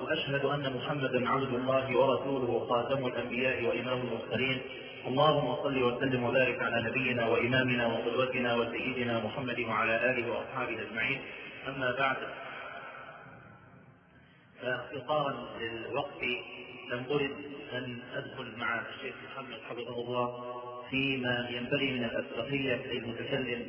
وأشهد أن محمدا عبد الله ورسوله خاتم الأنبياء وإمام المرسلين. اللهم صل وسلم وبارك على نبينا وإمامنا وقدوتنا وسيدنا محمد وعلى آله وأصحابه أجمعين. أما بعد، فاختصارا للوقت لم أرد أن أدخل مع الشيخ محمد حفظه الله فيما ينبغي من الأسبقية للمتكلم،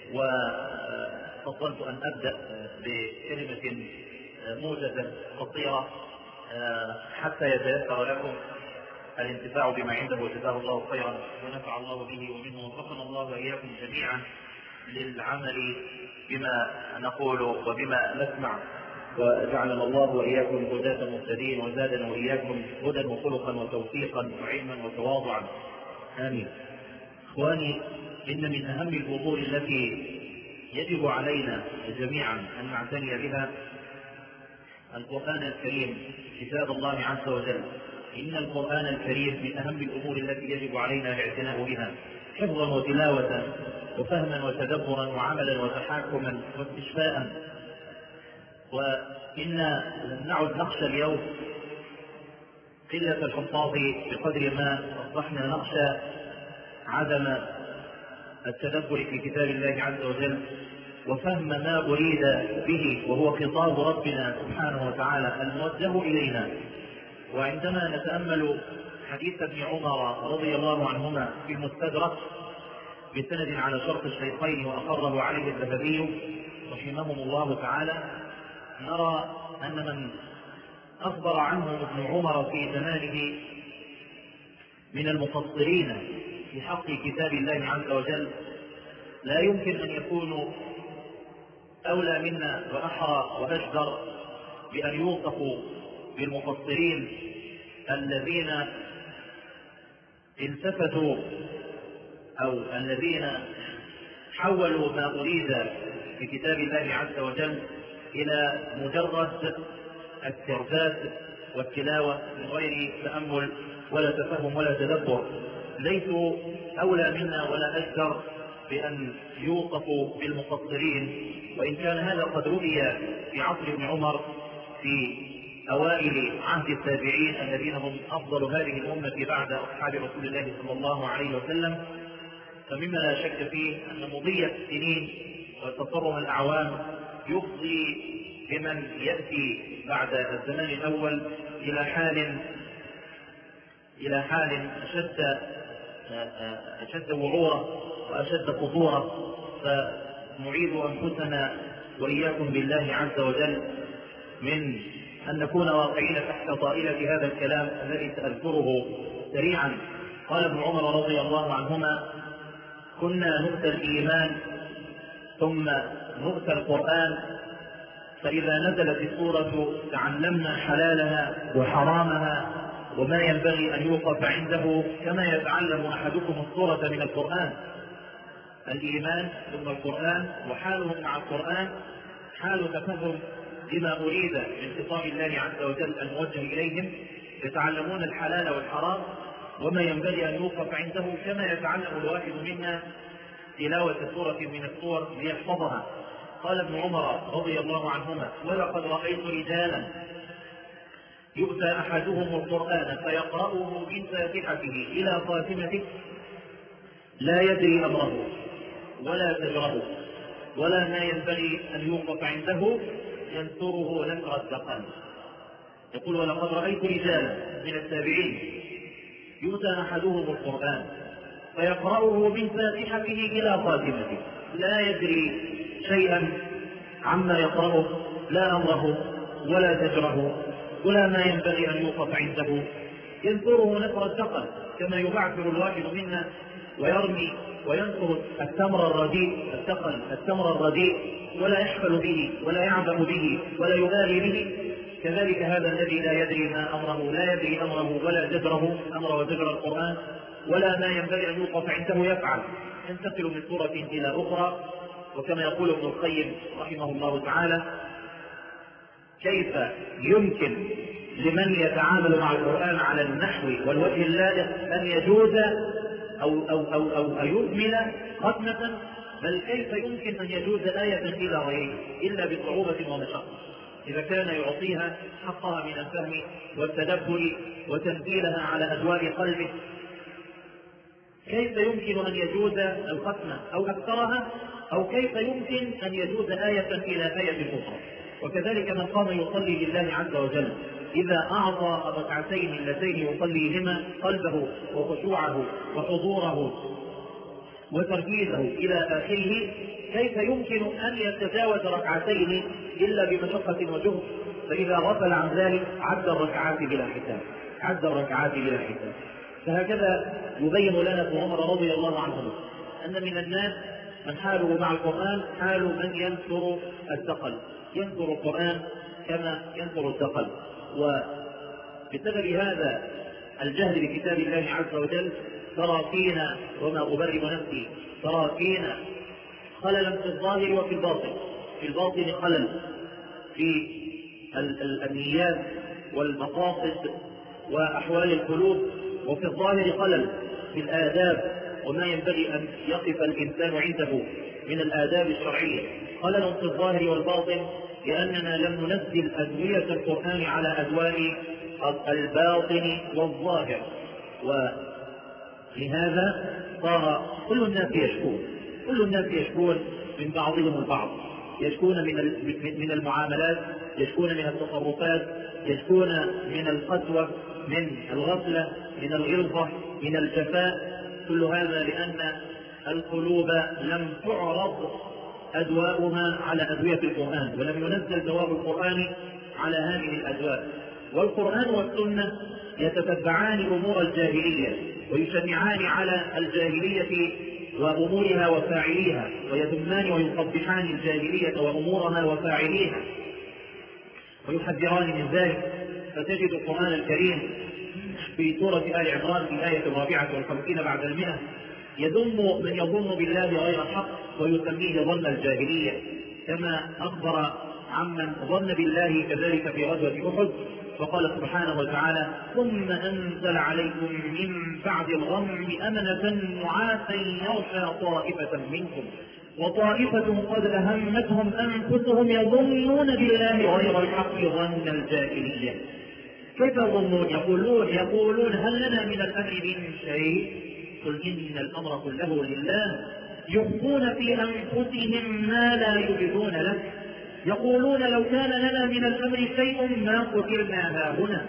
وفضلت أن أبدأ بكلمة موجزة قصيرة حتى يتيسر لكم الانتفاع بما عنده، وجزاه الله خيرا ونفع الله به ومنه، ووفقنا الله وإياكم جميعا للعمل بما نقول وبما نسمع، وجعلنا الله وإياكم هداة مهتدين، وزادنا وإياكم هدى وخلقا وتوفيقا وعلما وتواضعا، آمين. إخواني، إن من أهم الأمور التي يجب علينا جميعا أن نعتني بها القرآن الكريم، كتاب الله عز وجل. إن القرآن الكريم من أهم الأمور التي يجب علينا الاعتناء بها حفظا وتلاوة وفهما وتدبرا وعملا وتحاكما واستشفاء. وإن لم نعد نخشى اليوم قلة الحفاظ بقدر ما أصبحنا نخشى عدم التدبر في كتاب الله عز وجل وفهم ما أريد به، وهو خطاب ربنا سبحانه وتعالى الموجه إلينا. وعندما نتأمل حديث ابن عمر رضي الله عنهما في المستدرك بسند على شرط الشيخين وأقره عليه الذهبي رحمهم الله تعالى، نرى أن من أخبر عنه ابن عمر في زمانه من المفسرين في حق كتاب الله عز وجل لا يمكن أن يكونوا أولى منا وأحرى وأجدر بأن يوصفوا بالمفسرين الذين التفتوا أو الذين حولوا ما أريد في كتاب الله عز وجل إلى مجرد الترداد والتلاوة من غير تأمل ولا تفهم ولا تدبر. ليسوا أولى منا ولا أجدر بأن يوصفوا بالمفسرين، وإن كان هذا قد رؤي في عصر ابن عمر في أوائل عهد التابعين الذين هم أفضل هذه الأمة بعد أصحاب رسول الله صلى الله عليه وسلم. فمما لا شك فيه أن مضي السنين وتقرم الأعوام يفضي بمن يأتي بعد الزمان الأول إلى حال أشد وعورا وأشد خطورة. فنعيد أنفسنا وإياكم بالله عز وجل من أن نكون واقعين تحت طائلة هذا الكلام الذي سأذكره سريعا. قال ابن عمر رضي الله عنهما: كنا نؤتى الإيمان ثم نؤتى القرآن، فإذا نزلت السورة تعلمنا حلالها وحرامها وما ينبغي أن يوقف عنده كما يتعلم أحدكم السورة من القرآن. الإيمان ثم القرآن، وحالهم مع القرآن حال تفهم بما أريد من خطاب الله عز وجل الموجه إليهم، يتعلمون الحلال والحرام وما ينبغي أن يوقف عنده كما يتعلم الواحد منا تلاوة سورة من السور ليحفظها. قال ابن عمر رضي الله عنهما: ولقد رأيت رجالا يؤتى أحدهم القرآن فيقرأه من فاتحته إلى خاتمته لا يدري أمره ولا تجره ولا ما ينبغي أن يوقف عنده ينثره نثر الدقن. يقول: ولقد رأيت رجالا من التابعين يؤتى أحدهم القرآن فيقرأه من فاتحته إلى خاتمته لا يدري شيئا عما يقرأه، لا أمره ولا تجره ولا ما ينبغي أن يوقف عنده ينثره نثر الدقن، كما يبعثر الواحد منا ويرمي وينثر التمر الرديء التمر الرديء ولا يحفل به ولا يعبأ به ولا يبالي به. كذلك هذا الذي لا يدري ما أمره، لا يدري أمره ولا جدره، أمر وجدر القرآن، ولا ما ينبغي أن يوقف عنده يفعل، ينتقل من سورة إلى أخرى. وكما يقول ابن القيم رحمه الله تعالى: كيف يمكن لمن يتعامل مع القرآن على النحو والوجه اللائق أن يجوز أو يكمل ختمة، بل كيف يمكن أن يجوز آية إلى غيره إلا بصعوبة ومشقة. إذا كان يعطيها حقها من الفهم والتدبر وتنزيلها على أدوار قلبه، كيف يمكن أن يجوز الختمة أو أكثرها، أو كيف يمكن أن يجوز آية إلى آية أخرى؟ وكذلك من قام يصلي لله عز وجل إذا أعطى الركعتين اللتين يصليهما قلبه وخشوعه وحضوره وتركيزه إلى آخره، كيف يمكن أن يتجاوز ركعتين إلا بمشقة وجهد؟ فإذا غفل عن ذلك عد الركعات بلا حساب. فهكذا يبين لنا ابن عمر رضي الله عنه أن من الناس من حاله مع القرآن حال من ينثر الثقل، ينثر القرآن كما ينثر الثقل. وبسبب هذا الجهل بكتاب الله عز وجل ترى فينا، وما أبرئ نفسي، ترى فينا خللا في الظاهر وفي الباطن. في الباطن خلل في النيات والمقاصد وأحوال القلوب، وفي الظاهر خلل في الآداب وما ينبغي أن يقف الإنسان عنده من الآداب الشرعية. خلل في الظاهر والباطن لأننا لم ننزل أدوية القرآن على أدواء الباطن والظاهر، ولهذا صار كل الناس يشكون من بعضهم البعض، يشكون من المعاملات، يشكون من التصرفات، يشكون من القسوة، من الغفلة، من الغلظة، من الجفاء. كل هذا لأن القلوب لم تعرض أدواؤها على أدوية القرآن، ولم ينزل دواء القرآن على هذه الأدواء. والقرآن والسنة يتتبعان أمور الجاهلية ويشنعان على الجاهلية وأمورها وفاعليها، ويذمان ويقبحان الجاهلية وأمورها وفاعليها ويحذران من ذلك. فتجد القرآن الكريم في سورة آل عمران في الآية 54 بعد 100 يذم من يظن بالله غير الحق ويسميه ظن الجاهلية، كما أخبر عمن ظن بالله كذلك في غزوة أحد، فقال سبحانه وتعالى: ثم أنزل عليكم من بعد الغم أمنة نعاسا يغشى طائفة منكم وطائفة قد أهمتهم أنفسهم يظنون بالله غير الحق ظن الجاهلية. كيف يظنون؟ يقولون هل لنا من الأمر من شيء؟ قل إن الأمر كله لله. يخفون في أنفسهم ما لا يبدون لك. يقولون لو كان لنا من الأمر شيء ما قتلنا هاهنا.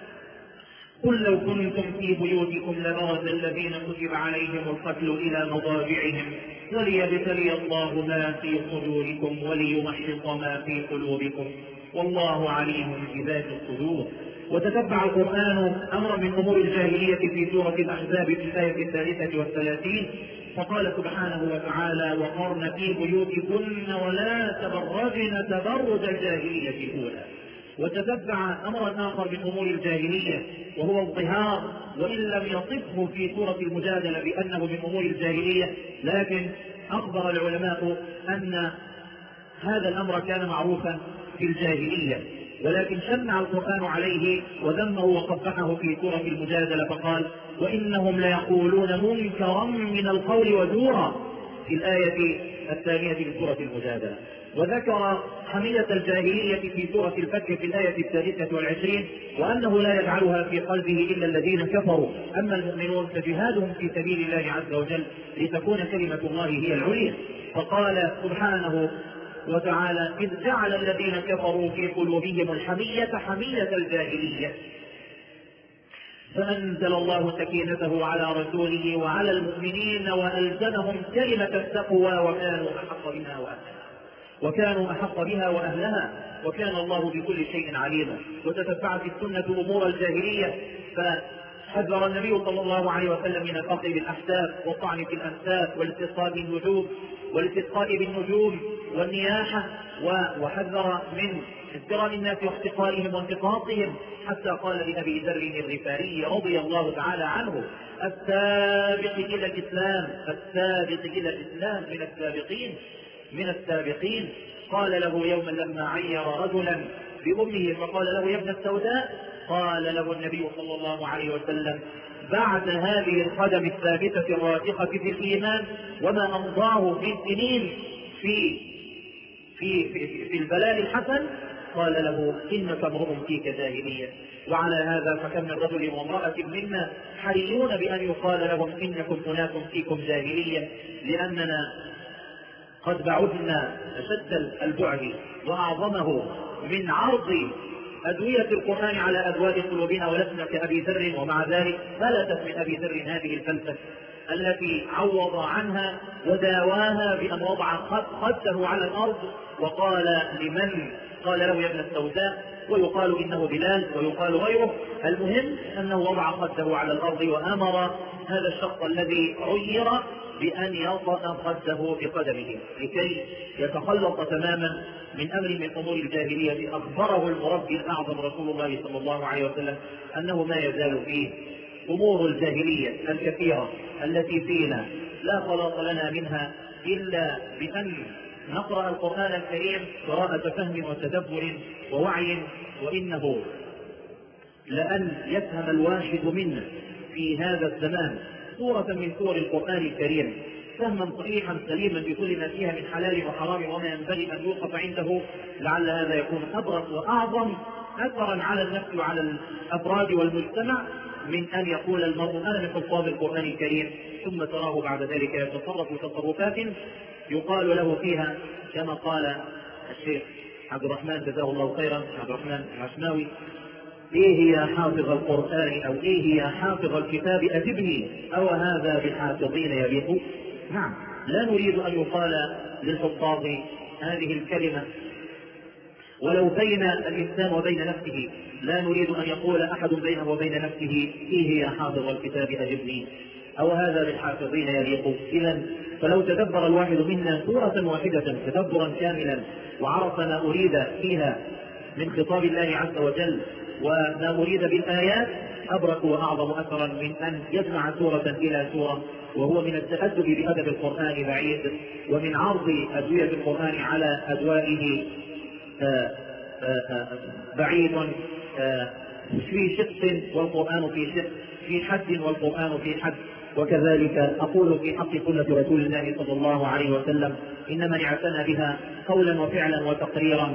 قل لو كنتم في بيوتكم لبرز الذين كتب عليهم القتل إلى مضاجعهم وليبتلي الله ما في صدوركم وليمحص ما في قلوبكم والله عليم بذات الصدور. وتتبع القرآن أمر من أمور الجاهلية في سورة الأحزاب في الآية 33 فقال سبحانه وتعالى: وقرن في بيوتكن ولا تبرجن تبرج الجاهلية الأولى. وتتبع أمرا آخر من أمور الجاهلية وهو الظهار، وإن لم يصفه في سورة المجادلة بأنه من أمور الجاهلية، لكن أخبر العلماء أن هذا الأمر كان معروفا في الجاهلية، ولكن شنع القرآن عليه وذمه وقبحه في سورة المجادلة فقال: وإنهم ليقولون منكرا من القول وزورا في الآية 2 من سورة المجادلة. وذكر حمية الجاهلية في سورة الفتح في الآية 23 وأنه لا يجعلها في قلبه إلا الذين كفروا، أما المؤمنون فجهادهم في سبيل الله عز وجل لتكون كلمة الله هي العليا. فقال سبحانه وتعالى: إذ جعل الذين كفروا في قلوبهم الحمية حمية الجاهلية فأنزل الله سكينته على رسوله وعلى المؤمنين وألزمهم كلمة التقوى وكانوا أحق بها وأهلها وكان الله بكل شيء عليما. وتتبعت السنة أمور الجاهلية فحذر النبي صلى الله عليه وسلم من الفقر بالأحساب والطعن في الأنساب والاستسقاء بالنجوم والنياحة، وحذر من احترام الناس واحتقارهم وانتقاصهم، حتى قال لأبي ذر الغفاري رضي الله تعالى عنه: السابق إلى الإسلام من السابقين. قال له يوما لما عير رجلا بأمه فقال له: يا ابن السوداء، قال له النبي صلى الله عليه وسلم: بعد هذه القدم الثابتة الراسخة في الإيمان وما أمضاه من سنين في البلاء الحسن، قال له إنك امرؤ فيك جاهلية. وعلى هذا فكم من رجل وامرأة منا حريون بأن يقال لهم إنكم أناس فيكم جاهلية، لأننا قد بعدنا أشد البعد وأعظمه من عرض أدوية القرآن على أدواء قلوبنا، ولسنا كأبي ذر، ومع ذلك فلتت من أبي ذر هذه الفلسفة التي عوض عنها وداواها بأن وضع خده على الأرض وقال لمن قال له يا ابن السوداء، ويقال إنه بلال ويقال غيره، المهم أنه وضع خده على الأرض وأمر هذا الشخص الذي عير بأن يطأ خده بقدمه لكي يتخلص تماما من أمر من أمور الجاهلية. أخبره المربي الأعظم رسول الله صلى الله عليه وسلم أنه ما يزال فيه أمور الجاهلية الكثيرة التي فينا لا خلاص لنا منها إلا بأن نقرأ القرآن الكريم قراءة فهم وتدبر ووعي. وإنه لأن يفهم الواحد منا في هذا الزمان سورة من سور القرآن الكريم فهما صحيحا سليما بكل ما فيها من حلال وحرام وما ينبغي أن يوقف عنده، لعل هذا يكون أبرز وأعظم أثرا على النفس وعلى الأفراد والمجتمع من أن يقول المرء أنا من حفاظ القرآن الكريم ثم تراه بعد ذلك يتصرف تصرفات يقال له فيها كما قال الشيخ عبد الرحمن جزاه الله خيرا، عبد الرحمن العشماوي: إيه يا حافظ القرآن أو إيه يا حافظ الكتاب أجبني أو هذا بالحافظين يليق. نعم، لا نريد أن يقال للحفاظ هذه الكلمة ولو بين الإنسان وبين نفسه، لا نريد أن يقول أحد بينه وبين نفسه إيه يا حافظ الكتاب أجبني أو هذا بالحافظين يليق. إذن فلو تدبر الواحد منا سورة واحدة تدبرا كاملا وعرف ما أريد فيها من خطاب الله عز وجل وما أريد بالآيات أبرك وأعظم أثرا من أن يجمع سورة إلى سورة، وهو من التأدب بأدب القرآن بعيد، ومن عرض أدوية القرآن على أدوائه بعيد. في شق والقرآن في شق، في حد والقرآن في حد. وكذلك أقول في حق سنة رسول الله صلى الله عليه وسلم: إن من اعتنى بها قولا وفعلا وتقريرا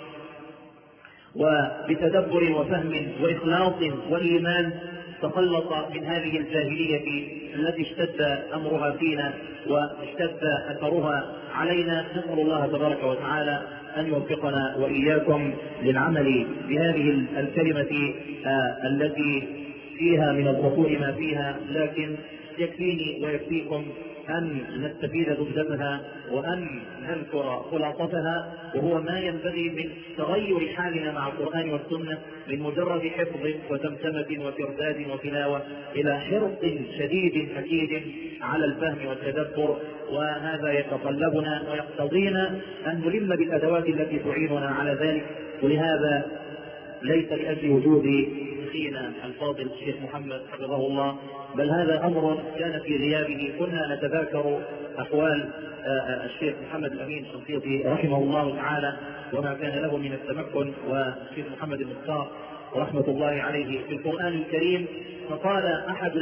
وبتدبر وفهم وإخلاص وإيمان تخلص من هذه الجاهلية التي اشتد أمرها فينا واشتد أثرها علينا. نسأل الله تبارك وتعالى أن يوفقنا وإياكم للعمل بهذه الكلمة التي فيها من الخطوء ما فيها، لكن يكفيني ويكفيكم أن نستفيد زبدتها وأن نذكر خلاصتها، وهو ما ينبغي من تغير حالنا مع القرآن والسنة من مجرد حفظ وتمتمة وترداد وتلاوة إلى حرص شديد أكيد على الفهم والتدبر. وهذا يتطلبنا ويقتضينا أن نلم بالأدوات التي تعيننا على ذلك. ولهذا ليس لأجل وجود أخينا الفاضل الشيخ محمد حفظه الله، بل هذا أمر كان في غيابه كنا نتذاكر أحوال الشيخ محمد الأمين الشنقيطي رحمه الله تعالى وما كان له من التمكن، والشيخ محمد المختار رحمة الله عليه في القرآن الكريم. فقال أحد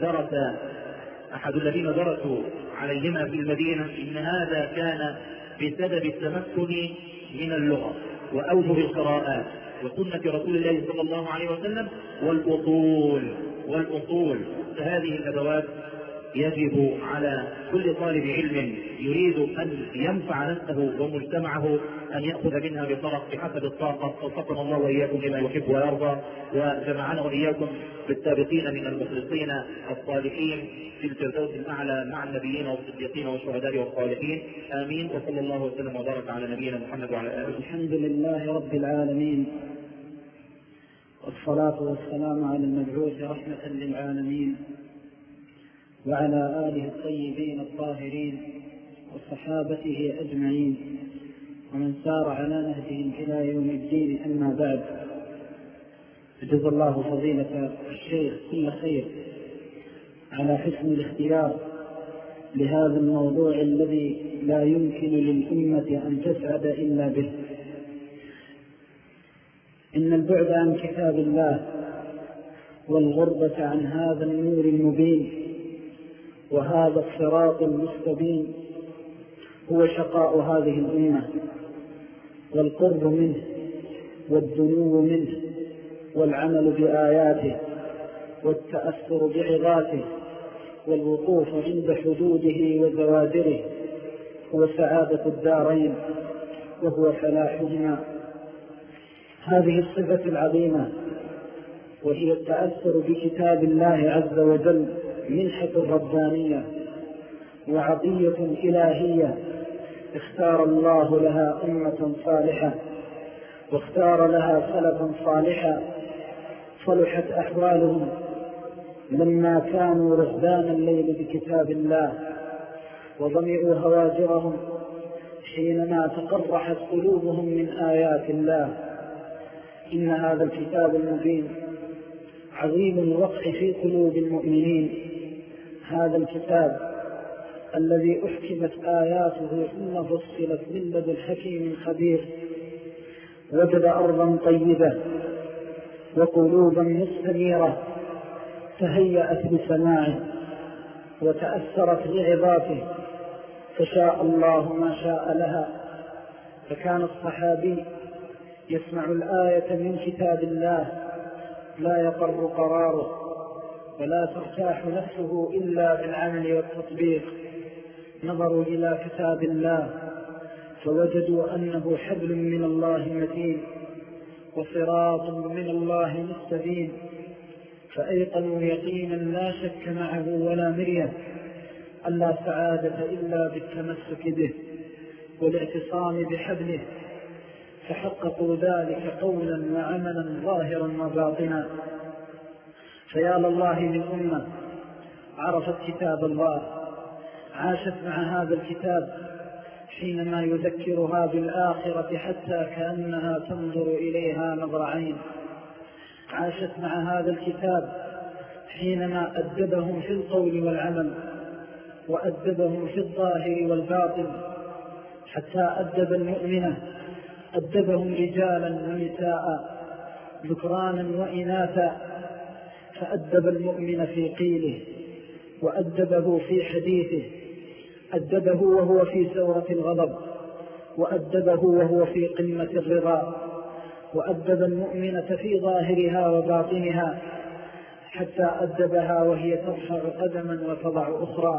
الذين درسوا عليهما في المدينة إن هذا كان بسبب التمكن من اللغة وأوجه القراءات وسنة رسول الله صلى الله عليه وسلم والأصول. فهذه الأدوات يجب على كل طالب علم يريد أن ينفع نفسه ومجتمعه أن يأخذ منها بطرف بحسب الطاقة. وفقنا الله وإياكم لما يحب ويرضى، وجمعنا وإياكم بالسابقين من المخلصين الصالحين في الفردوس الأعلى مع النبيين والصديقين والشهداء والصالحين. آمين. وصلى الله وسلم وبارك على نبينا محمد وعلى آله. الحمد لله رب العالمين، والصلاة والسلام على المبعوث رحمة للعالمين وعلى آله الطيبين الطاهرين وصحابته أجمعين ومن سار على نهجهم إلى يوم الدين. أما بعد، جزا الله فضيلة الشيخ كل خير على حسن الاختيار لهذا الموضوع الذي لا يمكن للأمة أن تسعد إلا به. إن البعد عن كتاب الله والغربة عن هذا النور المبين وهذا الصراط المستبين هو شقاء هذه الأمة، والقرب منه والدنو منه والعمل بآياته والتأثر بعظاته والوقوف عند حدوده وزواجره هو سعادة الدارين وهو فلاحهما. هذه الصفة العظيمة وهي التأثر بكتاب الله عز وجل منحة ربانية وعطية إلهية اختار الله لها أمة صالحة واختار لها سلفا صالحا صلحت أحوالهم لما كانوا رهبان الليل بكتاب الله وضمئوا هواجرهم حينما تقرحت قلوبهم من آيات الله. إن هذا الكتاب المبين عظيم الوقع في قلوب المؤمنين. هذا الكتاب الذي أحكمت آياته ثم فصلت من لدن حكيم خبير وجد أرضا طيبة وقلوبا مستنيرة تهيأت بسماعه وتأثرت بعظاته فشاء الله ما شاء لها. فكان الصحابي يسمع الآية من كتاب الله لا يقر قراره ولا ترتاح نفسه إلا بالعمل والتطبيق. نظروا إلى كتاب الله فوجدوا أنه حبل من الله متين وصراط من الله مستبين، فأيقنوا يقينا لا شك معه ولا مرية أن لا سعادة إلا بالتمسك به والاعتصام بحبله، فحققوا ذلك قولا وعملا ظاهرا وباطنا. فيا لله من أمة عرفت كتاب الله عاشت مع هذا الكتاب حينما يذكرها بالآخرة حتى كأنها تنظر إليها نظر عين، عاشت مع هذا الكتاب حينما أدبهم في القول والعمل وأدبهم في الظاهر والباطن، حتى أدب المؤمنة أدبهم رجالا ونساء ذكرانا وإناثا، فأدب المؤمن في قيله وأدبه في حديثه، أدبه وهو في سورة الغضب وأدبه وهو في قمة الرضا، وأدب المؤمنة في ظاهرها وباطنها حتى أدبها وهي ترفع قدما وتضع أخرى.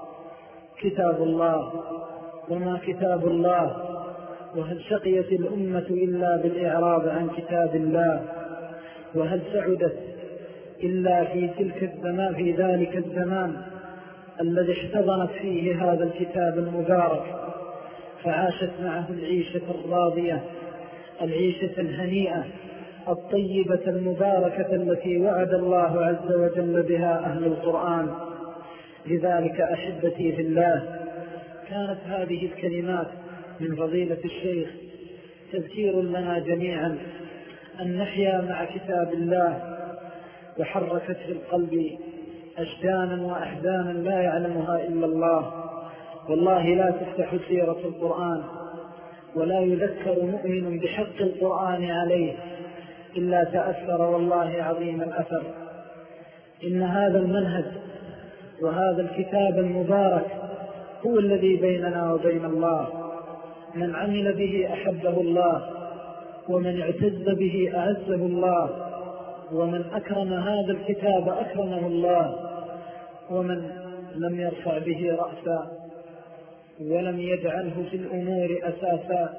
كتاب الله وما كتاب الله، وهل شقيت الأمة إلا بالإعراض عن كتاب الله، وهل سعدت إلا في ذلك الزمان الذي احتضنت فيه هذا الكتاب المبارك فعاشت معه العيشة الراضية العيشة الهنيئة الطيبة المباركة التي وعد الله عز وجل بها أهل القرآن. لذلك أحبتي في الله كانت هذه الكلمات من فضيلة الشيخ تذكير لنا جميعا أن نحيا مع كتاب الله، وحركت في القلب أشجانا وأحزانا لا يعلمها إلا الله. والله لا تفتح سيرة القرآن ولا يذكر مؤمن بحق القرآن عليه إلا تأثر والله عظيم الأثر. إن هذا المنهج وهذا الكتاب المبارك هو الذي بيننا وبين الله، من عمل به أحبه الله، ومن اعتز به أعزه الله، ومن أكرم هذا الكتاب أكرمه الله، ومن لم يرفع به رأسا ولم يجعله في الأمور أساسا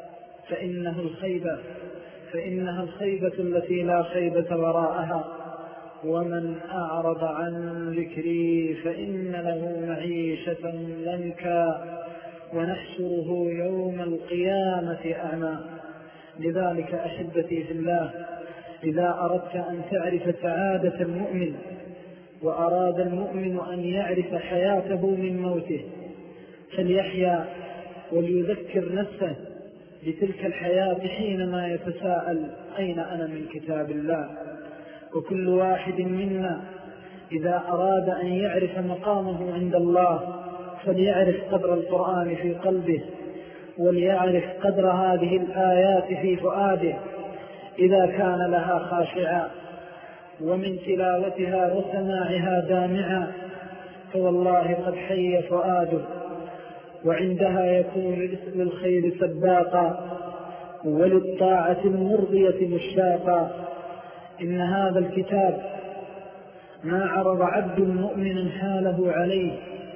فإنها الخيبة التي لا خيبة وراءها. ومن أعرض عن ذكري فإن له معيشة ضنكا ونحشره يوم القيامة أعمى. لذلك أحبتي في الله إذا أردت أن تعرف سعادة المؤمن وأراد المؤمن أن يعرف حياته من موته فليحيا وليذكر نفسه بتلك الحياة حينما يتساءل أين أنا من كتاب الله. وكل واحد منا إذا أراد أن يعرف مقامه عند الله فليعرف قدر القرآن في قلبه وليعرف قدر هذه الآيات في فؤاده إذا كان لها خاشعا ومن تلاوتها وسماعها دامعا فوالله قد حي فؤاده، وعندها يكون للخير سباقا وللطاعة المرضية مشتاقا. إن هذا الكتاب ما عرض عبد مؤمن حاله عليه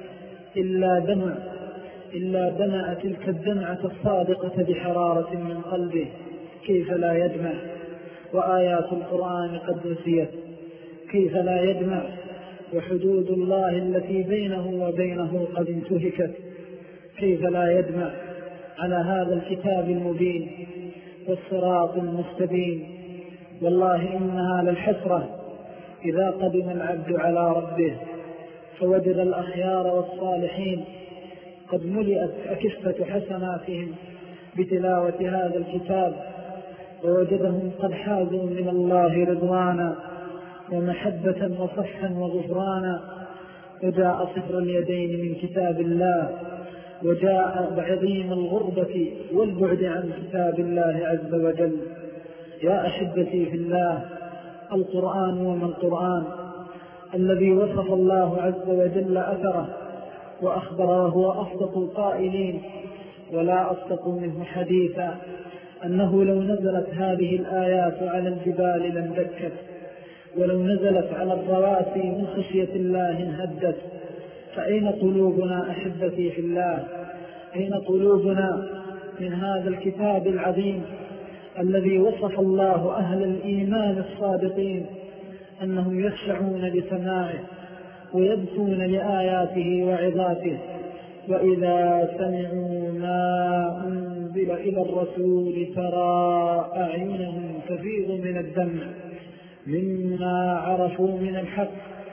إلا دمع تلك الدمعة الصادقة بحرارة من قلبه، كيف لا يدمع؟ وآيات القرآن قد نسيت، كيف لا يدمع؟ وحدود الله التي بينه وبينه قد انتهكت، كيف لا يدمع على هذا الكتاب المبين والصراط المستبين؟ والله إنها للحسرة إذا قدم العبد على ربه فوجد الأخيار والصالحين قد ملئت أكفة حسناتهم بتلاوة هذا الكتاب، ووجدهم قد حازوا من الله رضوانا ومحبة وصفحا وغفرانا. وجاء صفر اليدين من كتاب الله، وجاء بعظيم الغربة والبعد عن كتاب الله عز وجل. يا أحبتي في الله، القرآن وما القرآن الذي وصف الله عز وجل أثره وأخبر وهو أصدق القائلين ولا أصدق منه حديثا أنه لو نزلت هذه الآيات على الجبال لاندكت، ولو نزلت على الرواسي من خشية الله انهدت. فأين قلوبنا أحبتي في الله؟ أين قلوبنا من هذا الكتاب العظيم الذي وصف الله أهل الإيمان الصادقين أنهم يخشعون لسماعه ويبكون لآياته وعظاته، وإذا سمعوا ما أنزل إلى الرسول ترى أعينهم تفيض من الدمع مما عرفوا من الحق.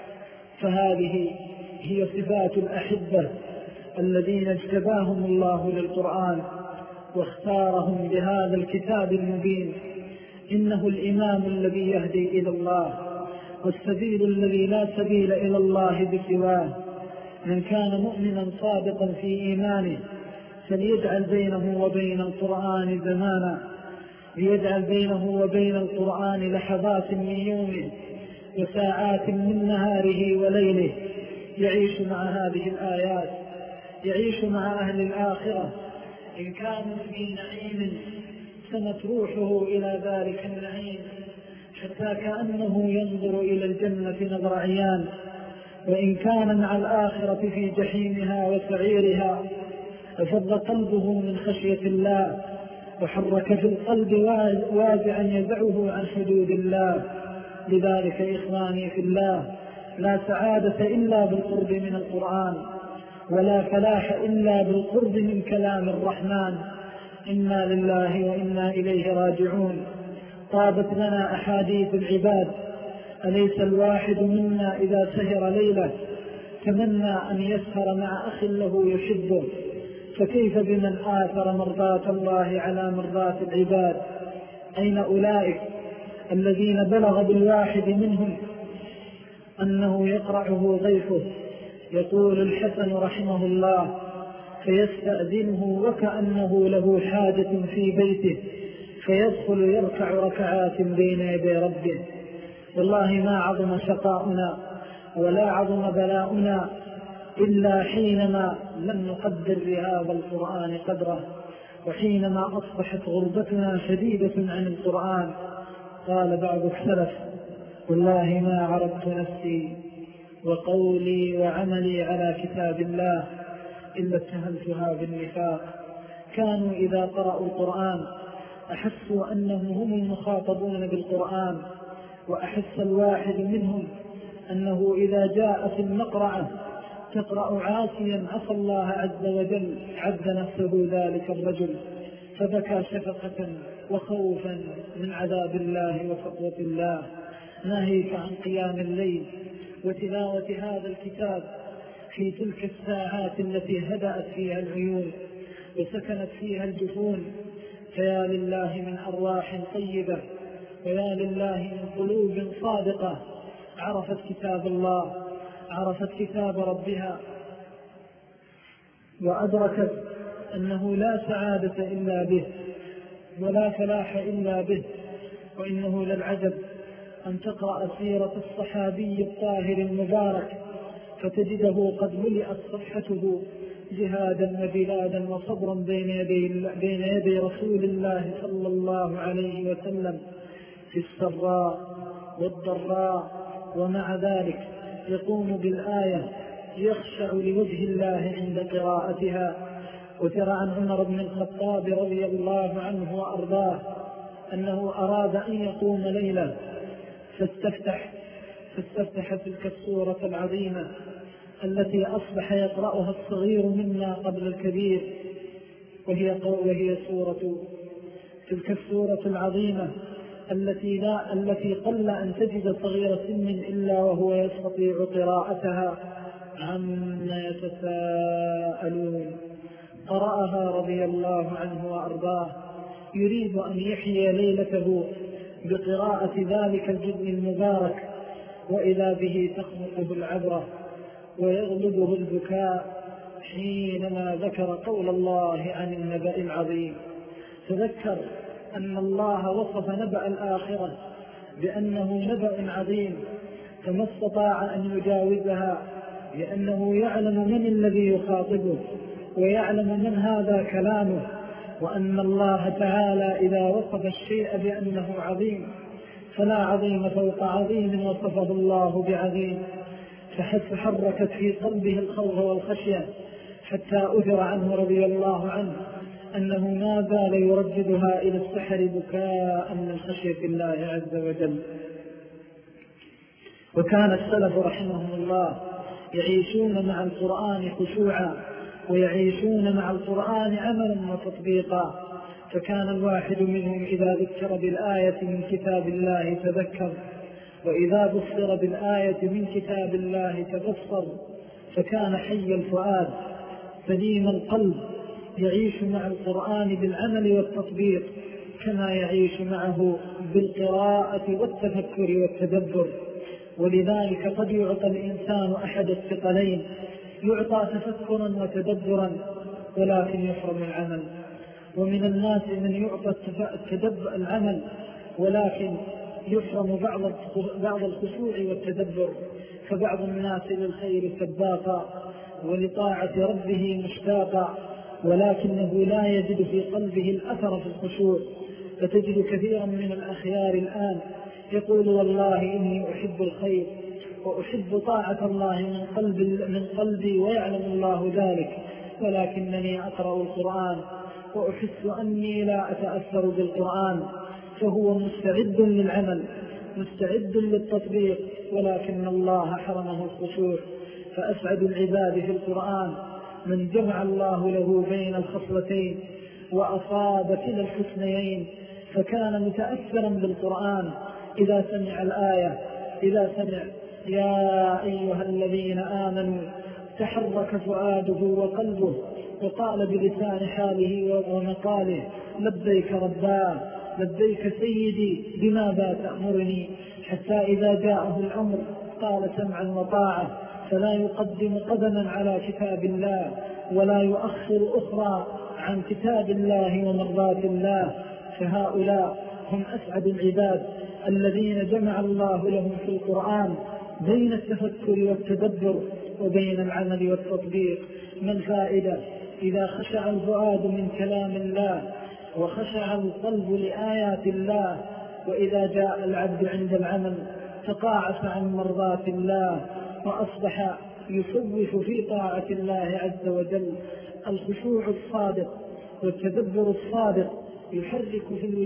فهذه هي صفات الأحبة الذين اجتباهم الله للقرآن واختارهم بهذا الكتاب المبين. إنه الإمام الذي يهدي إلى الله والسبيل الذي لا سبيل إلى الله بسواه. من كان مؤمنا صادقا في إيمانه فليجعل بينه وبين القرآن زمانا، ليجعل بينه وبين القرآن لحظات من يومه وساعات من نهاره وليله، يعيش مع هذه الآيات، يعيش مع أهل الآخرة. إن كانوا في نعيم سمت روحه إلى ذلك النعيم حتى كأنه ينظر إلى الجنة نظر عيان. وإن كان مع الآخرة في جحيمها وسعيرها ففض قلبه من خشية الله وحرك في القلب وازعا يدعه عن حدود الله. لذلك إخواني في الله، لا سعادة إلا بالقرب من القرآن، ولا فلاح إلا بالقرب من كلام الرحمن. إنا لله وإنا إليه راجعون. طابت لنا أحاديث العباد، أليس الواحد منا إذا سهر ليلة تمنى أن يسهر مع أخ له يحبه؟ فكيف بمن آثر مرضاة الله على مرضاة العباد؟ أين أولئك الذين بلغ بالواحد منهم أنه يقرعه ضيفه؟ يقول الحسن رحمه الله: فيستأذنه وكأنه له حاجة في بيته، فيدخل يركع ركعات بين يدي ربه. والله ما عظم شقاؤنا ولا عظم بلاؤنا إلا حينما لم نقدر لهذا القرآن قدره، وحينما أصبحت غربتنا شديدة عن القرآن. قال بعض السلف: والله ما عرضت نفسي وقولي وعملي على كتاب الله إلا اتهمتها بالنفاق. كانوا إذا قرأوا القرآن أحسوا أنهم هم المخاطبون بالقرآن، وأحس الواحد منهم أنه إذا جاء في المقرعة تقرأ عاصيا عصى الله عز وجل عد نفسه ذلك الرجل، فبكى شفقة وخوفا من عذاب الله وسطوة الله. ناهيك عن قيام الليل وتلاوة هذا الكتاب في تلك الساعات التي هدأت فيها العيون وسكنت فيها الجفون. فيا لله من أرواح طيبة، ويا لله من قلوب صادقة عرفت كتاب الله، عرفت كتاب ربها، وأدركت أنه لا سعادة إلا به ولا فلاح إلا به. وإنه للعجب أن تقرأ سيرة الصحابي الطاهر المبارك فتجده قد ملئت صفحته جهادا وبلادا وصبرا بين يدي رسول الله صلى الله عليه وسلم في السراء والضراء، ومع ذلك يقوم بالآية يخشع لوجه الله عند قراءتها. وترى عن عمر بن الخطاب رضي الله عنه وأرضاه أنه أراد أن يقوم ليلة فاستفتح تلك السورة العظيمة التي أصبح يقرأها الصغير منا قبل الكبير، وهي تلك السورة العظيمة التي قل أن تجد صغير سن إلا وهو يستطيع قراءتها. عما يتساءلون قرأها رضي الله عنه وأرضاه يريد أن يحيي ليلته بقراءة ذلك الجزء المبارك، وإذا به تخنقه العبرة ويغلبه البكاء حينما ذكر قول الله عن النبأ العظيم. تذكر أن الله وصف نبأ الآخرة بأنه نبأ عظيم، فما استطاع أن يجاوزها، لأنه يعلم من الذي يخاطبه ويعلم من هذا كلامه، وأن الله تعالى إذا وصف الشيء بأنه عظيم فلا عظيم فوق عظيم وصفه الله بعظيم. فحركت في قلبه الخوف والخشية حتى أثر عنه رضي الله عنه أنه ما زال يرددها إلى السحر بكاء من خشية الله عز وجل. وكان السلف رحمهم الله يعيشون مع القرآن خشوعا، ويعيشون مع القرآن عملا وتطبيقا. فكان الواحد منهم إذا ذكر بالآية من كتاب الله تذكر، وإذا بصر بالآية من كتاب الله تبصر. فكان حي الفؤاد سليم القلب يعيش مع القرآن بالعمل والتطبيق كما يعيش معه بالقراءة والتفكر والتدبر. ولذلك قد يعطى الإنسان أحد الثقلين، يعطى تفكرا وتدبرا ولكن يحرم العمل. ومن الناس من يعطى العمل ولكن يحرم بعض الخشوع والتدبر. فبعض الناس للخير سباقا ولطاعة ربه مشتاقا، ولكنه لا يجد في قلبه الأثر في الخشوع. فتجد كثيرا من الأخيار الآن يقول والله إني أحب الخير وأحب طاعة الله من قلبي ويعلم الله ذلك، ولكنني أقرأ القرآن وأحس أني لا أتأثر بالقرآن. فهو مستعد للعمل مستعد للتطبيق، ولكن الله حرمه الخشوع. فأسعد العباد في القرآن من جمع الله له بين الخصلتين وأصاب كلا الحسنيين، فكان متأثرا بالقرآن إذا سمع الآية، إذا سمع يا أيها الذين آمنوا تحرك فؤاده وقلبه وقال بلسان حاله ومقاله لبيك رباه لبيك سيدي بماذا تأمرني، حتى إذا جاءه الأمر قال سمعا وطاعة، فلا يقدم قدما على كتاب الله ولا يؤخر أخرى عن كتاب الله ومرضات الله. فهؤلاء هم أسعد العباد الذين جمع الله لهم في القرآن بين التفكر والتدبر وبين العمل والتطبيق. ما الفائدة إذا خشع الفؤاد من كلام الله وخشع القلب لآيات الله، وإذا جاء العبد عند العمل تقاعس عن مرضات الله وأصبح يسوف في طاعة الله عز وجل. الخشوع الصادق والتدبر الصادق يحرك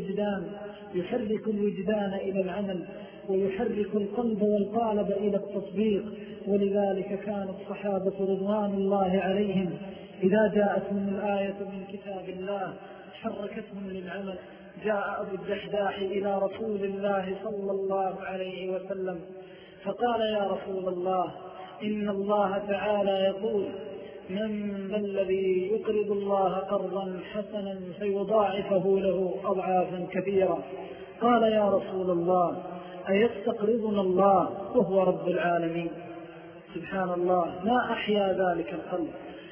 الوجدان إلى العمل، ويحرك القلب والقالب إلى التطبيق. ولذلك كان الصحابة رضوان الله عليهم إذا جاءتهم الآية من كتاب الله حركتهم للعمل. جاء أبو الدحداح إلى رسول الله صلى الله عليه وسلم فقال يا رسول الله إن الله تعالى يقول من الذي يقرض الله قرضا حسنا فيضاعفه له أضعافا كثيرة. قال يا رسول الله أيستقرضنا الله وهو رب العالمين؟ سبحان الله، ما أحيا ذلك القلب.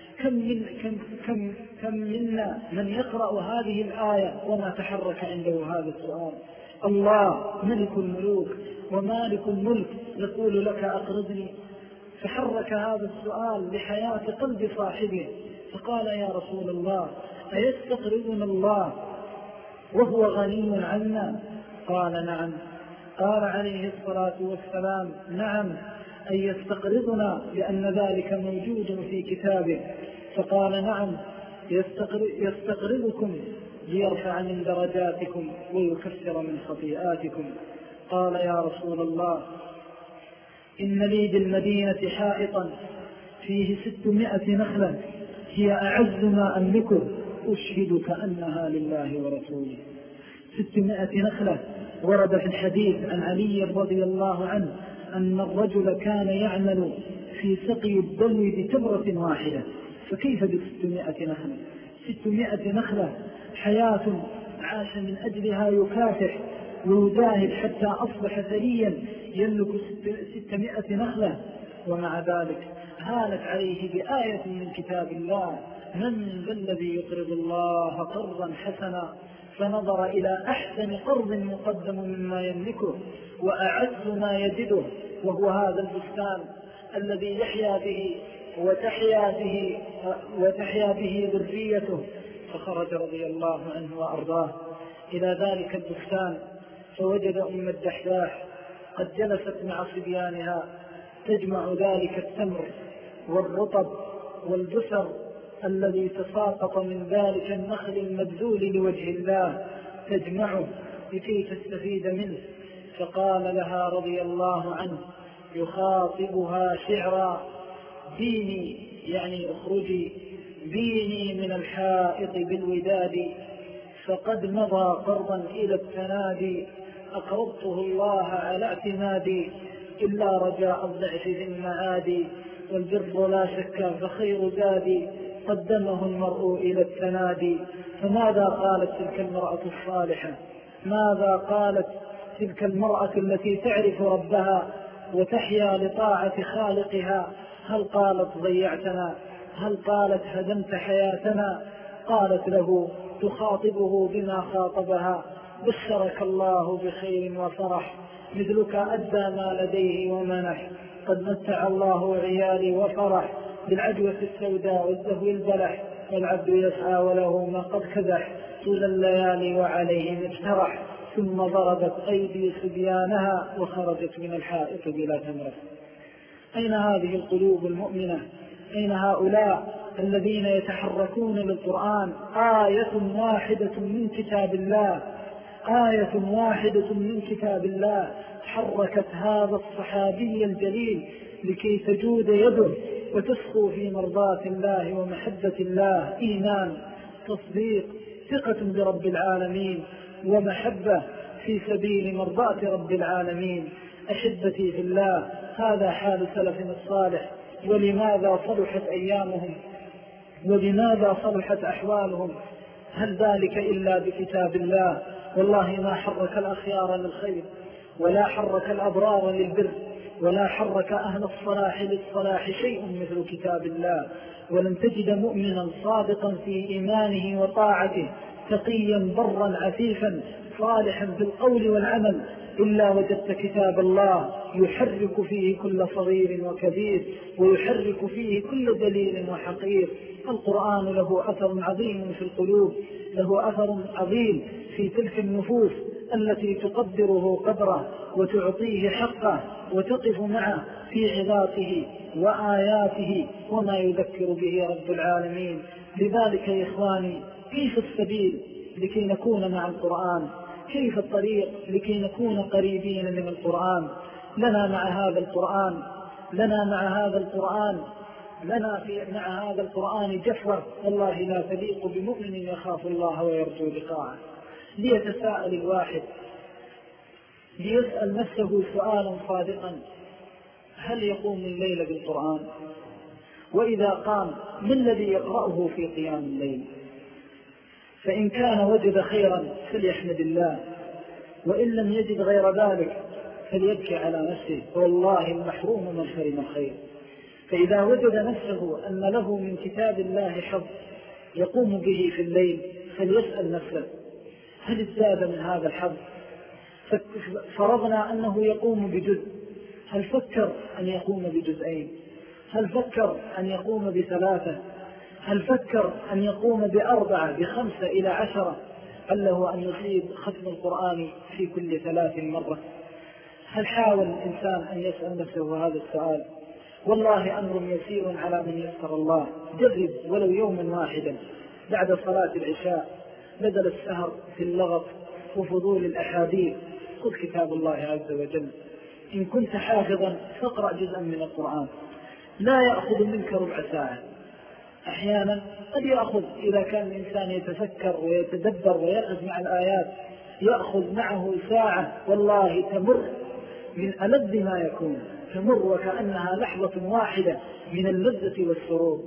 كم منا من يقرأ هذه الآية وما تحرك عنده هذا السؤال. الله ملك الملوك ومالك الملك يقول لك أقرضني، فحرك هذا السؤال لحياة قلب صاحبه فقال يا رسول الله أيستقرضنا الله وهو غني عنا؟ قال نعم. قال عليه الصلاة والسلام نعم، أن يستقرضنا لأن ذلك موجود في كتابه. فقال نعم، يستقرضكم ليرفع من درجاتكم ويكفر من خطيئاتكم. قال يا رسول الله إن لي بالمدينة حائطا فيه 600 نخلة هي أعز ما أملكه، أشهدك أنها لله ورسوله. 600 نخلة. ورد في الحديث عن علي رضي الله عنه أن الرجل كان يعمل في سقي الدلو بتمرة واحدة، فكيف ب600 نخلة؟ 600 نخلة حياة عاش من أجلها يكافح ويجاهد حتى أصبح ثريا يملك 600 نخلة، ومع ذلك هانت عليه بآية من كتاب الله: من ذا الذي يقرض الله قرضا حسنا؟ فنظر إلى أحسن قرض مقدم مما يملكه وأعز ما يجده، وهو هذا البستان الذي يحيا به وتحيا به ذريته. فخرج رضي الله عنه وأرضاه إلى ذلك البستان، فوجد أم الدحداح قد جلست مع صبيانها تجمع ذلك التمر والرطب والبسر الذي تساقط من ذلك النخل المبذول لوجه الله، تجمعه لكي تستفيد منه. فقال لها رضي الله عنه يخاطبها شعرا: ديني، يعني اخرجي، ديني من الحائط بالوداد، فقد مضى قرضا إلى التنادي، أقرضته الله على اعتمادي، إلا رجاء الضعف في المعادي، والبر لا شك فخير زادي، قدمه المرء إلى التنادي. فماذا قالت تلك المرأة الصالحة؟ ماذا قالت تلك المرأة التي تعرف ربها وتحيا لطاعة خالقها؟ هل قالت ضيعتنا؟ هل قالت هدمت حياتنا؟ قالت له تخاطبه بما خاطبها: بشرك الله بخير وفرح، مثلك أدى ما لديه ومنح، قد متع الله عيالي وفرح، بالعدوة السوداء والزهو البلح، والعبد يسعى وله ما قد كدح، طول الليالي وعليه مجترح، ثم ضربت أيدي صبيانها وخرجت من الحائط بلا تمرة. أين هذه القلوب المؤمنة؟ أين هؤلاء الذين يتحركون للقرآن؟ آية واحدة من كتاب الله، آية واحدة من كتاب الله حركت هذا الصحابي الجليل لكي تجود يده وتسخو في مرضاة الله ومحبة الله، إيمان، تصديق، ثقة برب العالمين، ومحبة في سبيل مرضاة رب العالمين. أحبتي في الله، هذا حال سلفنا الصالح. ولماذا صلحت أيامهم؟ ولماذا صلحت أحوالهم؟ هل ذلك إلا بكتاب الله؟ والله ما حرك الأخيار للخير، ولا حرك الأبرار للبر، ولا حرك أهل الصلاح للصلاح شيء مثل كتاب الله. ولن تجد مؤمنا صادقا في إيمانه وطاعته، تقيا برا عفيفا صالحا بالقول والعمل، إلا وجدت كتاب الله يحرك فيه كل صغير وكبير، ويحرك فيه كل دليل وحقير. القرآن له أثر عظيم في القلوب، له أثر عظيم في تلك النفوس التي تقدره قدره وتعطيه حقه وتقف معه في عظاته وآياته وما يذكر به رب العالمين. لذلك يا إخواني، كيف السبيل لكي نكون مع القرآن؟ كيف الطريق لكي نكون قريبين من القرآن؟ لنا مع هذا القرآن مع هذا القرآن جفوة والله لا تليق بمؤمن يخاف الله ويرجو لقاءه. ليتساءل الواحد، ليسأل نفسه سؤالا صادقا: هل يقوم الليل بالقرآن؟ وإذا قام، ما الذي يقرأه في قيام الليل؟ فإن كان وجد خيرا فليحمد الله، وإن لم يجد غير ذلك فليبكي على نفسه، والله المحروم من حرم الخير. فإذا وجد نفسه أن له من كتاب الله حظ يقوم به في الليل فليسأل نفسه: هل ازداد من هذا الحظ؟ فرضنا أنه يقوم بجزء، هل فكر أن يقوم بجزئين؟ هل فكر أن يقوم ب3؟ هل فكر أن يقوم ب4 ب5 إلى 10 هل له أن يصيب ختم القرآن في كل 3 مرة؟ هل حاول الإنسان أن يسأل نفسه هذا السؤال؟ والله أمر يسير على من يسر الله. جرب ولو يوما واحدا بعد صلاة العشاء بدل السهر في اللغط وفضول الأحاديث خذ كتاب الله عز وجل. إن كنت حافظا فاقرأ جزءا من القرآن، لا يأخذ منك ربع ساعة. أحيانا قد يأخذ إذا كان الإنسان يتفكر ويتدبر ويأخذ مع الآيات يأخذ معه ساعة، والله تمر من ألذ ما يكون، تمر وكأنها لحظة واحدة من اللذة والسرور.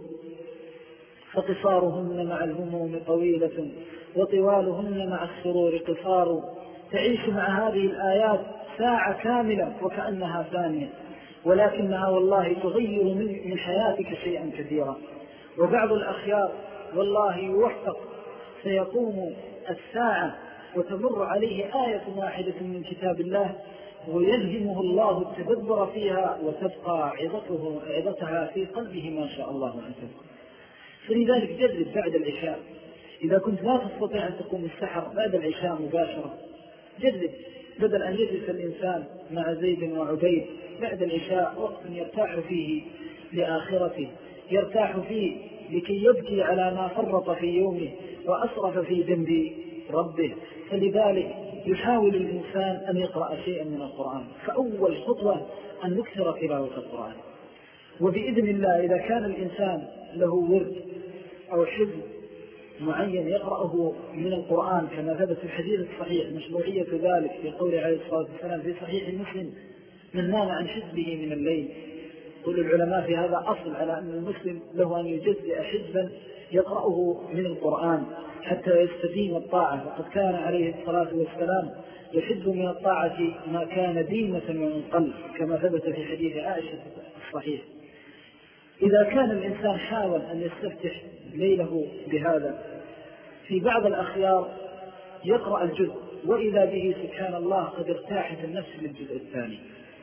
فقصارهن مع الهموم طويلة وطوالهن مع السرور قصار. تعيش مع هذه الآيات ساعة كاملة وكأنها ثانية، ولكنها والله تغير من حياتك شيئا كثيرا. وبعض الأخيار والله يوفق سيقوم الساعة وتمر عليه آية واحدة من كتاب الله ويلهمه الله التدبر فيها وتبقى عظتها في قلبه ما شاء الله أن تبقى. فلذلك جرب بعد العشاء، إذا كنت لا تستطيع أن تقوم السحر بعد العشاء مباشرة جرب، بدل أن يجلس الإنسان مع زيد وعبيد بعد العشاء وقت يرتاح فيه لآخرته، يرتاح فيه لكي يبكي على ما فرط في يومه وأسرف في ذنب ربه. فلذلك يحاول الإنسان أن يقرأ شيئا من القرآن. فأول خطوة أن نكثر تلاوة القرآن، وبإذن الله إذا كان الإنسان له ورد أو حزب معين يقرأه من القرآن كما ثبت في الحديث الصحيح مشروعية ذلك في قول عليه الصلاة والسلام في صحيح مسلم: من نام عن حزبه من الليل. قل العلماء في هذا أصل على أن المسلم له أن يجزئ حزبا يقرأه من القرآن حتى يستديم الطاعة، وقد كان عليه الصلاة والسلام يحب من الطاعة ما كان ديمة من قلب كما ثبت في حديث عائشة الصحيح. إذا كان الإنسان حاول أن يستفتح ليله بهذا، في بعض الأخيار يقرأ الجزء وإذا به سبحان الله قد ارتاحت النفس للجزء الثاني،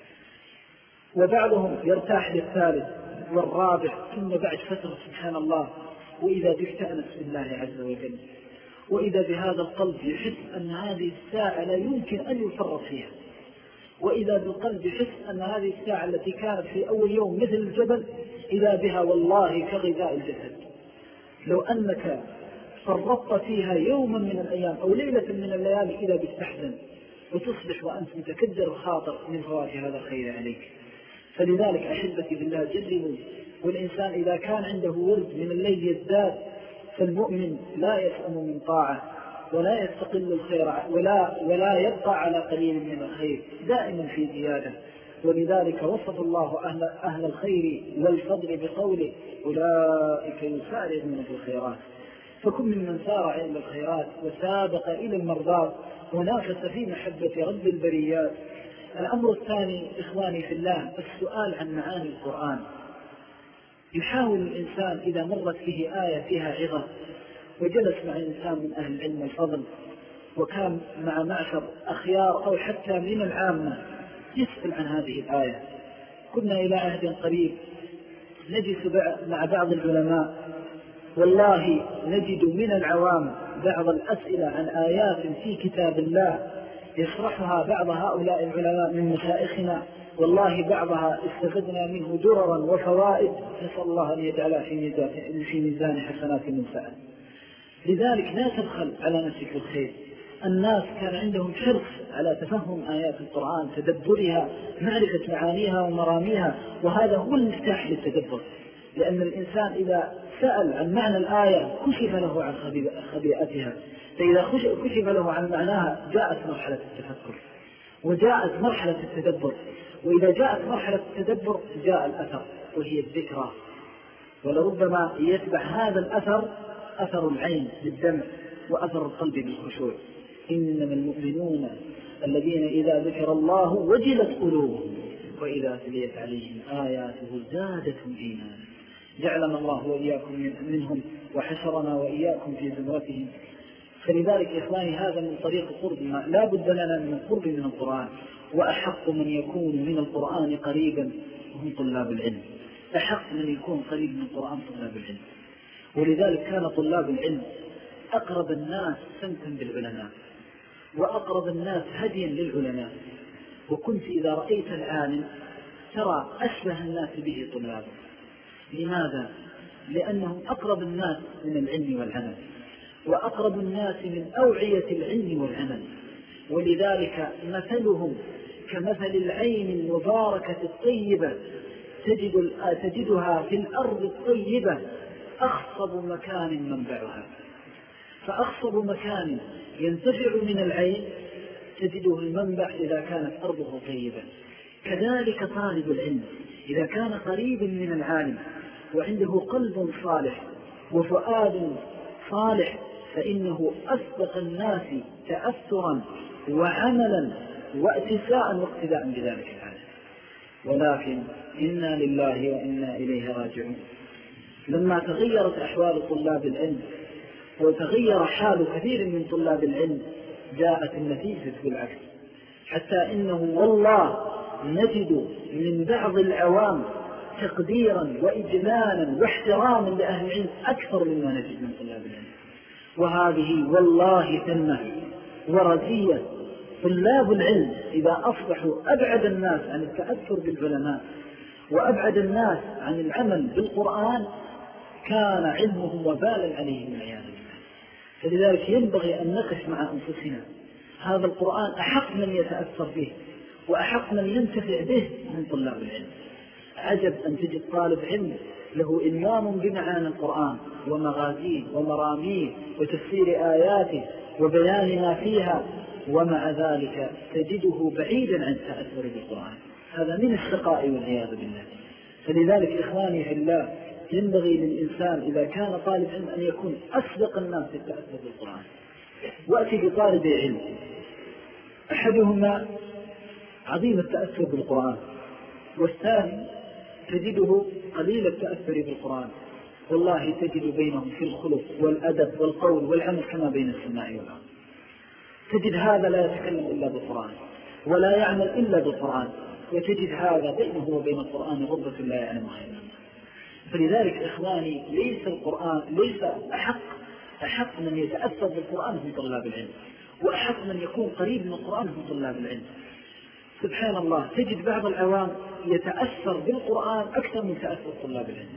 وبعضهم يرتاح للثالث والرابع، ثم بعد فترة سبحان الله وإذا بيستأنس بالله عز وجل، وإذا بهذا القلب يحس أن هذه الساعة لا يمكن أن يفرط فيها، وإذا بالقلب يحس أن هذه الساعة التي كانت في أول يوم مثل الجبل إذا بها والله كغذاء الجسد. لو أنك فرطت فيها يوما من الأيام أو ليلة من الليالي إذا بتحزن وتصبح وأنت متكدر الخاطر من فوات هذا الخير عليك. فلذلك أحبتي بالله جربوا. والإنسان إذا كان عنده ورد من الليل يزداد، فالمؤمن لا يسأم من طاعة ولا يستقل الخير ولا يبقى على قليل من الخير، دائما في زيادة. ولذلك وصف الله أهل الخير والفضل بقوله: أولئك يسارعون في الخيرات. فكن ممن سارع إلى الخيرات وسابق إلى المرضات ونافس في محبة رب البريات. الأمر الثاني إخواني في الله السؤال عن معاني القرآن. يحاول الإنسان إذا مرت به آية فيها عظة وجلس مع إنسان من أهل العلم والفضل وكان مع معشر أخيار أو حتى من العامة يسأل عن هذه الآية. كنا إلى عهد قريب نجلس مع بعض العلماء، والله نجد من العوام بعض الأسئلة عن آيات في كتاب الله يشرحها بعض هؤلاء العلماء من مشايخنا، والله بعضها استفدنا منه دررا وفوائد، نسأل الله أن يجعلها في ميزان حسنات من سأل. لذلك لا تبخل على نفسك الخير. الناس كان عندهم حرص على تفهم آيات القرآن، تدبرها، معرفة معانيها ومراميها، وهذا هو المفتاح للتدبر. لأن الإنسان إذا سأل عن معنى الآية كشف له عن خبيئتها، فإذا كشف له عن معناها جاءت مرحلة التفكر وجاءت مرحلة التدبر، وإذا جاءت مرحلة التدبر جاء الأثر وهي الذكرى. ولربما يتبع هذا الأثر أثر العين بالدمع وأثر القلب بالخشوع. إنما المؤمنون الذين إذا ذكر الله وجلت قلوبهم وإذا تليت عليهم آياته زادتهم إيمانا. جعلنا الله وإياكم منهم وحشرنا وإياكم في زمرتهم. فلذلك إخواني هذا من طريق قرب لا بد لنا من القرب من القرآن، وأحق من يكون من القرآن قريبا هم طلاب العلم. أحق من يكون قريب من القرآن طلاب العلم. ولذلك كان طلاب العلم أقرب الناس سمتا بالعلماء وأقرب الناس هديا للعلماء، وكنت إذا رأيت العالم ترى أشبه الناس به طلابه. لماذا؟ لأنهم أقرب الناس من العلم والعمل، وأقرب الناس من أوعية العلم والعمل، ولذلك مثلهم كمثل العين المباركة الطيبة تجدها في الأرض الطيبة أخصب مكان منبعها، فأخصب مكان ينتفع من العين تجده المنبع إذا كانت أرضه طيبة. كذلك طالب العلم إذا كان قريبا من العالم وعنده قلب صالح وفؤاد صالح فإنه أسبق الناس تأثرا وعملا واتساء واقتداء بذلك العالم. ولكن إنا لله وإنا إليه راجعون. لما تغيرت أحوال طلاب العلم وتغير حال كثير من طلاب العلم جاءت النتيجة بالعكس، حتى إنه والله نجد من بعض العوام تقديرا وإجلالا واحتراما لأهل العلم أكثر مما نجد من طلاب العلم. وهذه والله تنمح ورزية. طلاب العلم إذا أصبحوا أبعد الناس عن التأثر بالعلماء وأبعد الناس عن العمل بالقرآن كان علمهم وبالا عليهم والعياذ بالله. فلذلك ينبغي أن نقف مع أنفسنا، هذا القرآن أحق من يتأثر به وأحق من ينتفع به من طلاب العلم. عجب أن تجد طالب علم له إلمام بمعاني القرآن ومغازيه ومراميه وتفسير آياته وبيان ما فيها، ومع ذلك تجده بعيدا عن التأثر بالقرآن. هذا من الشقاء والعياذ بالله. فلذلك إخواني في الله ينبغي للإنسان إذا كان طالب علم أن يكون أسبق الناس في التأثر بالقرآن. وأتي بطالب علم أحدهما عظيم التأثر بالقرآن والثاني تجده قليل التأثر بالقرآن، والله تجد بينهم في الخلق والأدب والقول والعمل كما بين السماء والأرض. تجد هذا لا يتكلم إلا بالقرآن ولا يعمل إلا بالقرآن، وتجد هذا بينه وبين القرآن غربة لا يعلمها إلا الله. فلذلك إخواني ليس القرآن ليس أحق من يتأثر بالقرآن من طلاب العلم، وأحق من يكون قريب من القرآن من طلاب العلم. سبحان الله تجد بعض العوام يتأثر بالقرآن أكثر من تأثر طلاب العلم،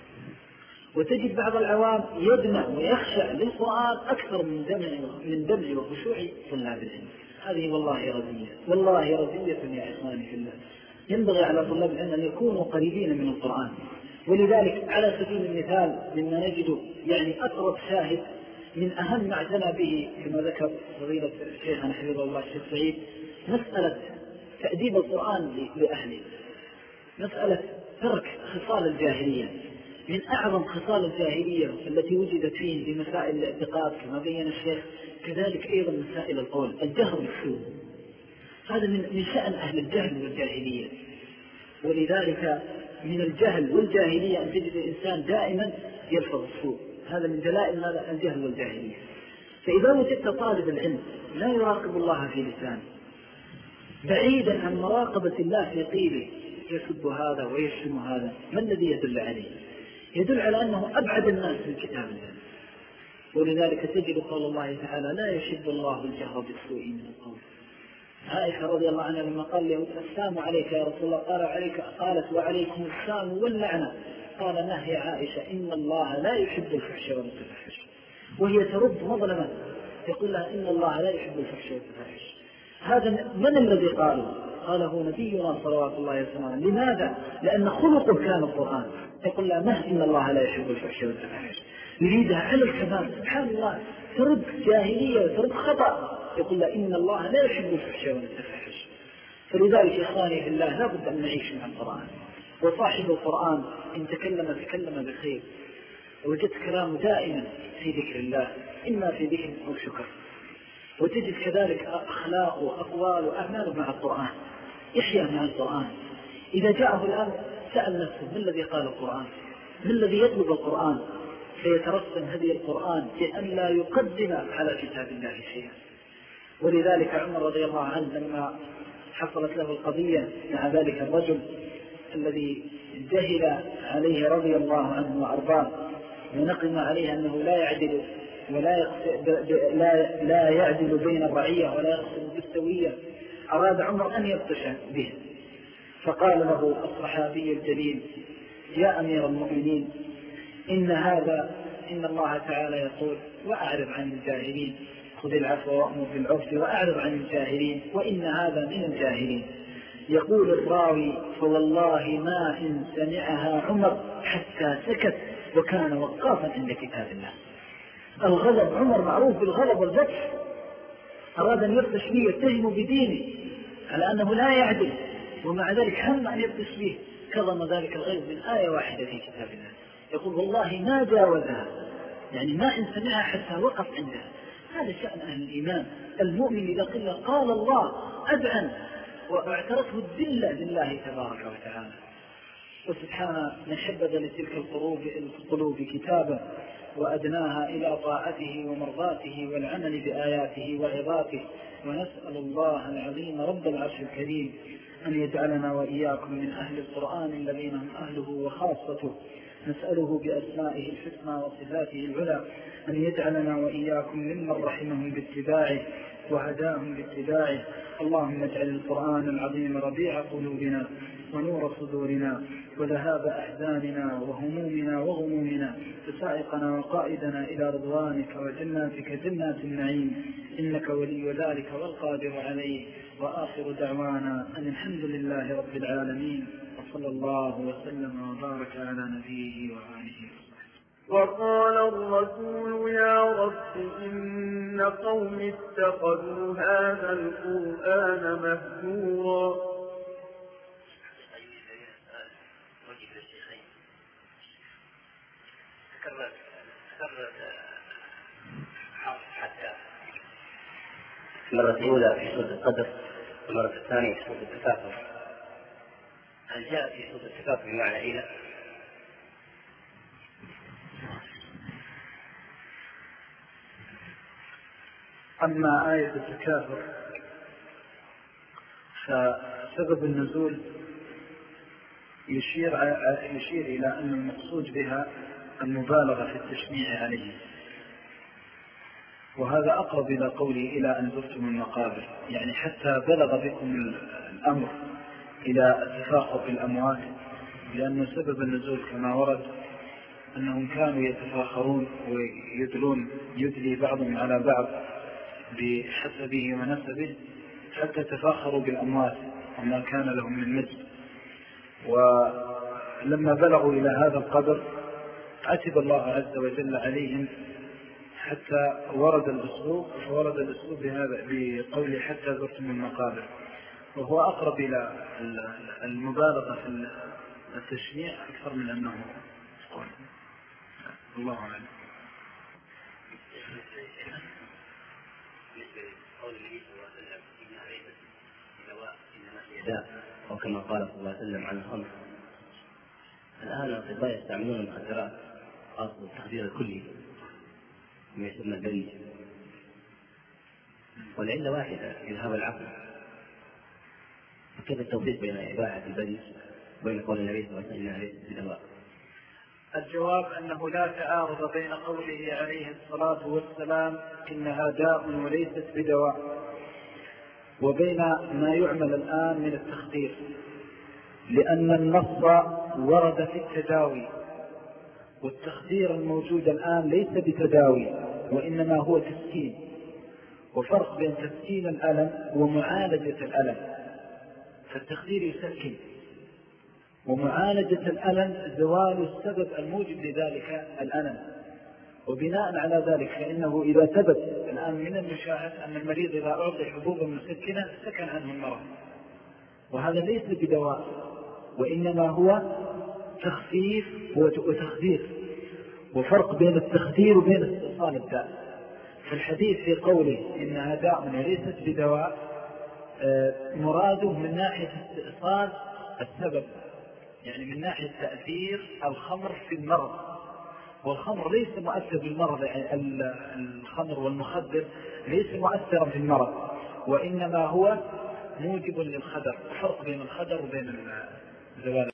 وتجد بعض العوام يدمع ويخشع للقرآن أكثر من دمع وخشوع طلاب العلم. هذه والله رزية، والله رزية يا إخواني في الله. ينبغي على طلاب العلم أن يكونوا قريبين من القرآن. ولذلك على سبيل المثال مما نجد يعني أقرب شاهد من أهم ما اعتنى به كما ذكر فضيلة شيخنا حفظه الله الشيخ سعيد مسألة تأديب القرآن لأهله، مسألة ترك خصال الجاهلية. من أعظم خصال الجاهلية التي وجدت فيه بمسائل الاعتقاد كما بين الشيخ، كذلك أيضا مسائل القول، الجهر بالسوء. هذا من شأن أهل الجهل والجاهلية. ولذلك من الجهل والجاهلية أن تجد الإنسان دائما يلفظ السوء، هذا من دلائل ماذا؟ الجهل والجاهلية. فإذا وجدت طالب العلم لا يراقب الله في لسانه بعيدا عن مراقبة الله في قيله يسب هذا ويشتم هذا، ما الذي يدل عليه؟ يدل على أنه أبعد الناس من كتاب الله. ولذلك تجد قول الله تعالى لا يشد الله الجهر بالسوء من القول. عائشة رضي الله عنها لما قال له السلام عليك يا رسول الله قالت وعليكم السلام واللعنة، قال نهي عائشة إن الله لا يحب الفحش والمتفحش، وهي ترد مظلمة يقول لها إن الله لا يحب الفحش والمتفحش. هذا من الذي قاله نبينا صلوات الله وسلامه. لماذا؟ لأن خلقه كان القرآن. يقول لها نهي إن الله لا يحب الفحش والمتفحش، يريدها على الكمال. سبحان الله ترد جاهلية وترد خطأ، يقول لها إن الله لا يحب الفحش والمتفحش. فلذلك إخواني في الله لا بد أن نعيش مع القرآن. وصاحب القرآن إن تكلم بخير، وجدت كلامه دائما في ذكر الله، إما في ذكر أو شكر. وتجد كذلك أخلاق وأقوال وأعمال مع القرآن، يحيا مع القرآن. إذا جاءه الأمر سأل نفسه ما الذي قال القرآن، ما الذي يطلب القرآن، فيترسم هدي القرآن بأن لا يقدم على كتاب الله شيئا. ولذلك عمر رضي الله عنه لما حصلت له القضية مع ذلك الرجل الذي جهل عليه رضي الله عنه وأرضاه ونقم عليه أنه لا يعدل لا يعدل بين الرعية ولا يقصد بالسوية، أراد عمر أن يبطش به، فقال له الصحابي الجليل: يا أمير المؤمنين، إن الله تعالى يقول: وأعرض عن الجاهلين، خذ العفو وأمر بالعرف وأعرض عن الجاهلين، وإن هذا من الجاهلين. يقول الراوي: فوالله ما إن سمعها عمر حتى سكت وكان وقافا عند كتاب الله. الغضب، عمر معروف بالغضب والبطش، أراد أن يبطش به، يتهم بدينه على أنه لا يعدل، ومع ذلك هم أن يبطش به، كظم ذلك الغيظ من آية واحدة في كتاب الله. يقول: والله ما جاوزها، يعني ما إن سمعها حتى وقف عندها. هذا شأن أهل الإيمان. المؤمن إذا قال الله أذعن واعترته الذلة لله تبارك وتعالى. وسبحان من حبذ لتلك القلوب كتابا وأدناها إلى طاعته ومرضاته والعمل بآياته وعظاته. ونسأل الله العظيم رب العرش الكريم أن يجعلنا وإياكم من أهل القرآن الذين هم أهله وخاصته. نسأله بأسمائه الحسنى وصفاته العلى أن يجعلنا وإياكم ممن رحمهم باتباعه وهداهم باتباعه. اللهم اجعل القرآن العظيم ربيع قلوبنا ونور صدورنا وذهاب أحزاننا وهمومنا وغمومنا، فسائقنا وقائدنا إلى رضوانك وجناتك جنات النعيم، إنك ولي ذلك والقادر عليه. وآخر دعوانا أن الحمد لله رب العالمين، وصلى الله وسلم وبارك على نبيه وآله وصحبه. وقال الرسول: يا رب إن قوم اتخذوا هذا القرآن مهجورا. المرة الأولى في سورة القدر، المرة الثانية في سورة التكاثر. هل جاء في سورة التكاثر بمعنى إلى؟ أما آية التكاثر فسبب النزول يشير إلى أن المقصود بها المبالغة في التشنيع عليه، وهذا أقرب إلى قوله إلى أن زرتم المقابر، يعني حتى بلغ بكم الأمر إلى التفاخر بالأموات، لأن سبب النزول كما ورد أنهم كانوا يتفاخرون يدلي بعضهم على بعض بحسبه ونسبه، حتى تفاخروا بالأموات وما كان لهم من مجد. ولما بلغوا إلى هذا القدر عتب الله عز وجل عليهم، حتى ورد الأسلوب بهذا بقوله حتى زرتم المقابر، وهو أقرب إلى المبالغة في التشنيع أكثر من أنه قول. الله أعلم. أو كما قال صلى الله عليه وسلم عن الخمر. الآن الأطباء يستعملون المخدرات خاصة التخدير الكلي ما يسمى البريد، والعلة واحدة إذهاب العقل. فكيف التوفيق بين إباحة البريد وبين قول النبي صلى الله عليه وسلم ليس بدواء؟ الجواب أنه لا تعارض بين قوله عليه الصلاة والسلام إنها داء وليست بدواء وبين ما يعمل الآن من التخدير، لأن النص ورد في التداوي، والتخدير الموجود الآن ليس بتداوي وإنما هو تسكين، وفرق بين تسكين الألم ومعالجة الألم. فالتخدير يسكن، ومعالجة الألم زوال السبب الموجب لذلك الألم. وبناء على ذلك فإنه إذا ثبت الآن من المشاهد أن المريض إذا أعطي حبوبا مسكنة سكن عنه المرض، وهذا ليس بدواء وإنما هو تخفيف وتخدير، وفرق بين التخدير وبين استئصال الداء. فالحديث في قوله إنها داء وليست بدواء مراده من ناحية استئصال السبب، يعني من ناحية تأثير الخمر في المرض، والخمر ليس مؤثر بالمرض، يعني الخمر والمخدر ليس مؤثرا في المرض وإنما هو موجب للخدر. فرق بين الخدر وبين زوال